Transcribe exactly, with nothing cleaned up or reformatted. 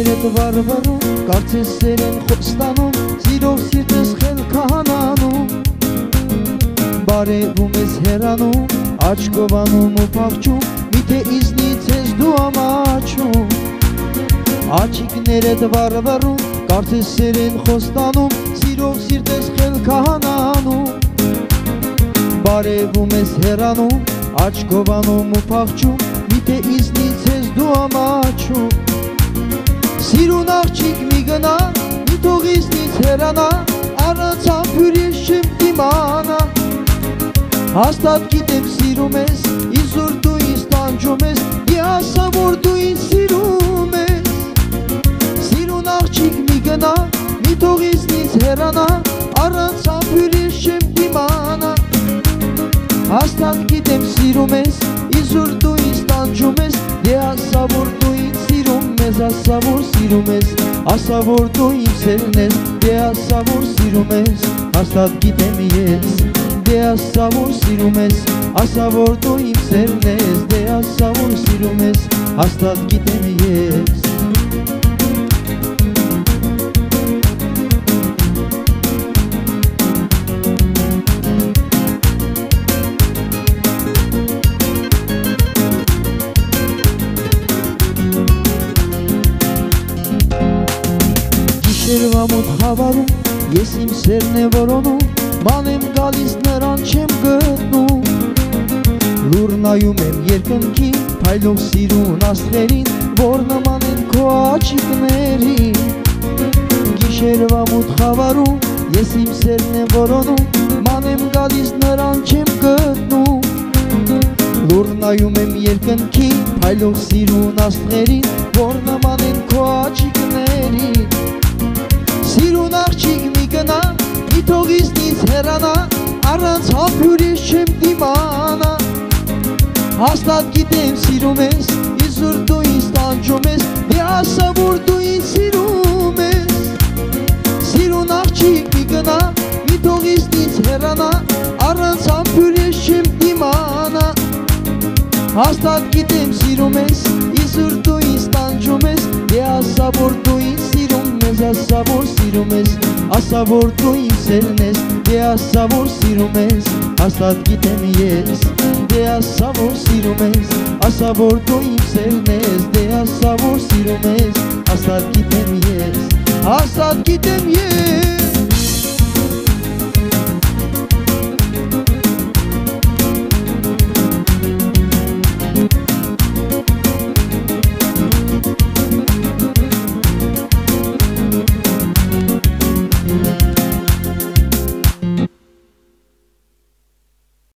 Ջիշերդ վարվարում, կարծես սեր են խոստանում, սիրով սիրտս խել քահանանում, բարևում ես հեռանում, աչքով անում ու փախչում, միթե իզնից ես դու ամաչում, աչիկներդ վարվարում, կարծես սեր են խոստանում, սիրով սիրտս խել քահանանում, բարևում ես հեռանում, աչքով անում ու փախչում, միթե իզնից ես դու ամաչում, սիրուն աղջիկ մի գնա, մի թող իզնից հեռանա, առանց համբույր ես չեմ դիմանա, հաստատ գիտեմ սիրում ես, իզուր դու ինձ տանջում ես, մի ասա որ դու ինձ սիրում ես, սիրուն աղջիկ մի գնա, մի թող իզնից հեռանա, առանց համբույր ես չեմ դիմանա, հաստատ գիտեմ սիրում ես, իզուր դու ինձ տանջում ես, դե ասա որ դու ինձ սիրում ես, ասա որ սիրում ես, ասա որ դու ինձ սերն ես, դե ասա որ սիրում ես, հաստատ գիտեմ ես, դե ասա որ սիրում ես, ասա որ դու ինձ սերն ես, դե ասա որ սիրում ես, հաստատ գիտեմ ես Գիշերվա մոտ խավարում, ես իմ սերն է որոնում, ման եմ գալիս նրան չեմ գտնում, լուր նայում եմ երկնքին, փայլող սիրուն աստղերին, որ նման են քո աչիկներին, գիշերվա մոտ խավարում, ես իմ սերն է որոնում, ման եմ գալիս նրան չեմ գտնում, լուր նայում եմ երկնքին, փայլող սիրուն աստղերին, որ նման են քո աչիկներին, սիրուն աղջիկ մի գնա, մի թող իզնից հեռանա, առանց համբույր ես չեմ դիմանա, հաստատ գիտեմ սիրում ես, իզուր դու ինձ տանջում ես, դե ասա որ դու ինձ սիրում ես, սիրուն աղջիկ մի գնա, մի թող իզնից հեռանա, առանց համբույր ես չեմ դիմանա, հաստատ գիտեմ սիրում ես, իզուր դու ինձ տանջում ես, դե ասա որ դու ինձ սիրում ես, ասա որ սիրում ես, ասա որ դու ինձ սերն ես, դե ասա որ սիրում ես, հաստատ գիտեմ ես, դե ասա որ սիրում ես, ասա որ դու ինձ սերն ես, դե ասա որ սիրում ես, հաստատ գիտեմ ես, հաստատ գիտեմ ես